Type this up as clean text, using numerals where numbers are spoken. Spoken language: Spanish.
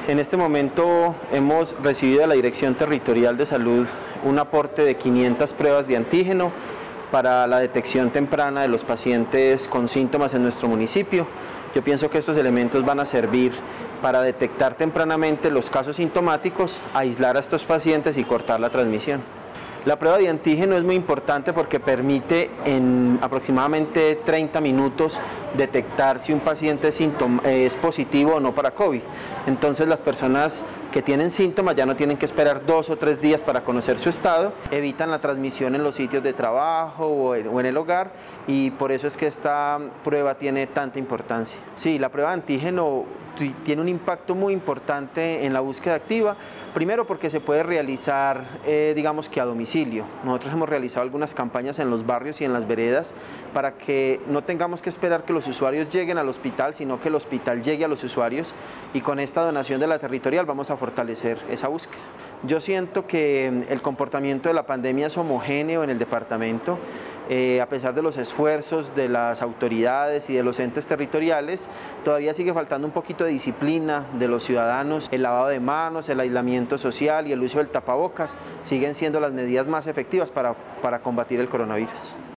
En este momento hemos recibido de la Dirección Territorial de Salud un aporte de 500 pruebas de antígeno para la detección temprana de los pacientes con síntomas en nuestro municipio. Yo pienso que estos elementos van a servir para detectar tempranamente los casos sintomáticos, aislar a estos pacientes y cortar la transmisión. La prueba de antígeno es muy importante porque permite en aproximadamente 30 minutos detectar si un paciente es positivo o no para COVID. Entonces las personas que tienen síntomas ya no tienen que esperar 2 o 3 días para conocer su estado, evitan la transmisión en los sitios de trabajo o en el hogar, y por eso es que esta prueba tiene tanta importancia. Sí, la prueba de antígeno tiene un impacto muy importante en la búsqueda activa. Primero porque se puede realizar, digamos que a domicilio. Nosotros hemos realizado algunas campañas en los barrios y en las veredas para que no tengamos que esperar que los usuarios lleguen al hospital, sino que el hospital llegue a los usuarios, y con esta donación de la territorial vamos a fortalecer esa búsqueda. Yo siento que el comportamiento de la pandemia es homogéneo en el departamento. A pesar de los esfuerzos de las autoridades y de los entes territoriales, todavía sigue faltando un poquito de disciplina de los ciudadanos. El lavado de manos, el aislamiento social y el uso del tapabocas siguen siendo las medidas más efectivas para combatir el coronavirus.